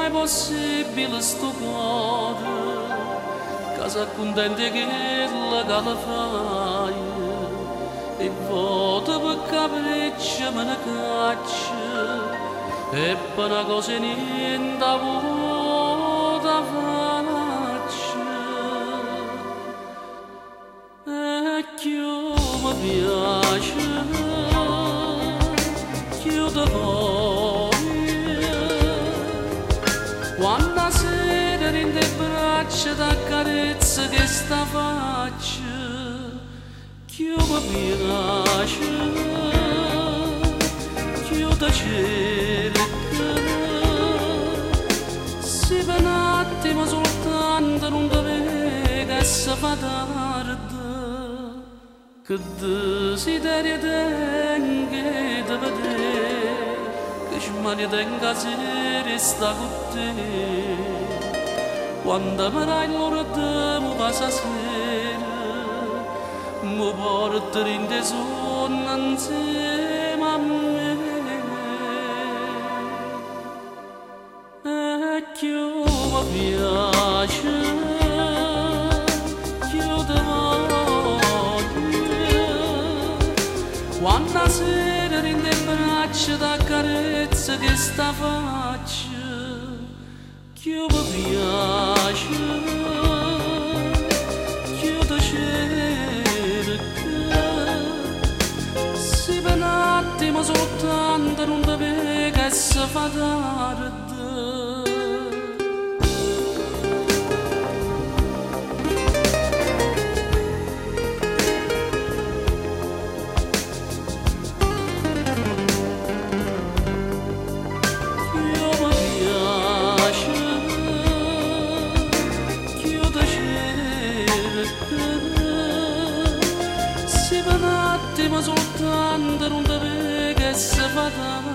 mai possibile sto cuore, che si accontenta che la fai, e vota per capriccio me ne caccia, e per una cosa niente vuota faccia. E più mi piace, più ti voglio, quando sera in te braccia t'accarezza che sta faccia, più mi piace, più ti cerca. Se per un attimo soltanto non ti vega e si fa tardi, che desiderio tengo di vedere, che smania tengo a sera e sta con te. Quando mi dai l'ora mi passa sera, mi porta in te sonno insieme a me. E più mi piace, più ti voglio, quando sera in te braccia t'accarezza che sta faccia, più mi piace, più ti cerca. Se per un attimo soltanto non ti vega e si fa tardi, soltanto non ti vega e si fa tardi.